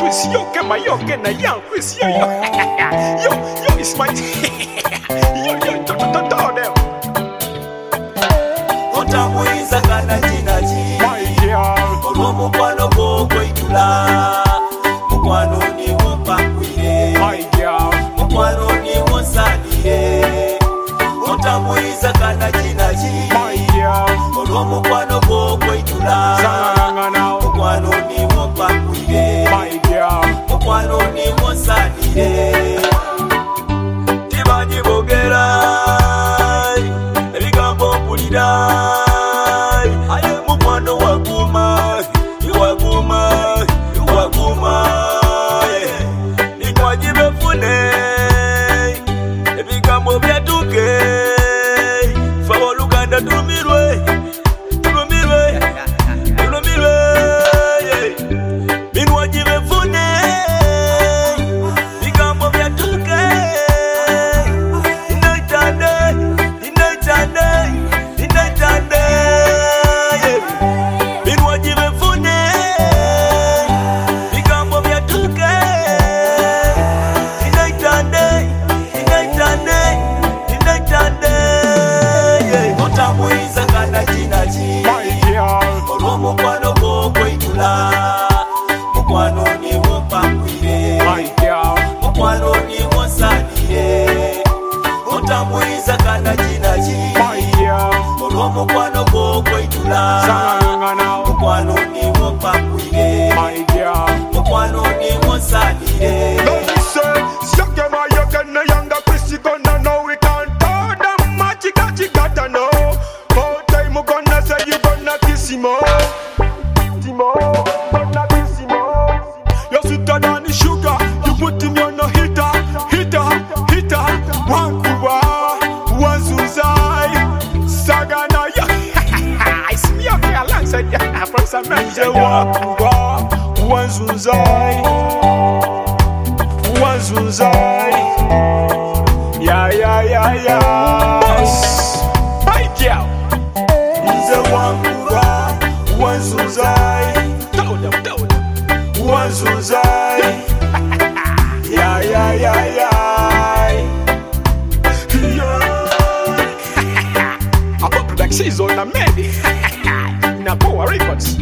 Chris, yo, get my yo, get na young Chris, yo, yo, yo, it's my, yo, tell them. Otamuiza kana jinaji, My girl, olwo mukwano gwo kwetula, mukwano niwo mpakwire, my girl, mukwano niwo nsanire. Otamuiza kana jinaji, my girl, olwo mukwano gwo kwetula, mukwano niwo mpakwire, my girl, mukwano niwo nsanire. Tibanyi bogera ebigambo mpulira, aye mukwano waguma, nikwaji befune ebigambo byatuke, fa oluganda tulumirwe, binwaji befune bigambo byatuke, inaitande binwaji befune bigambo byatuke, inaitande otamuiza kana jinaji, my girl, olwo mukwano gwo kwetula, mukwano niwo mpakwire, my girl, mukwano niwo nsanire. Otamuiza kana jinaji, my girl, olwo mukwano gwo kwetula, mukwano niwo mpakwire, my girl. mukwano niwo nsanire. Let me say, Siake ma yoke na younger Chris, you gonna know we can't tell them much, you gotta know. All time you gonna say you gonna kiss him more. Gonna kiss him more. You're sweeter than the sugar, you put him on a hitter. One kuba, one zuzai, sagana ya. I see you here alongside ya from some man. One kuba, one zuzai. One zuzai, yeah. Boss, my girl, Nze wanguba, one zuzai, tell them, one zuzai, yeah. I'm up production on a medi, na Power Records.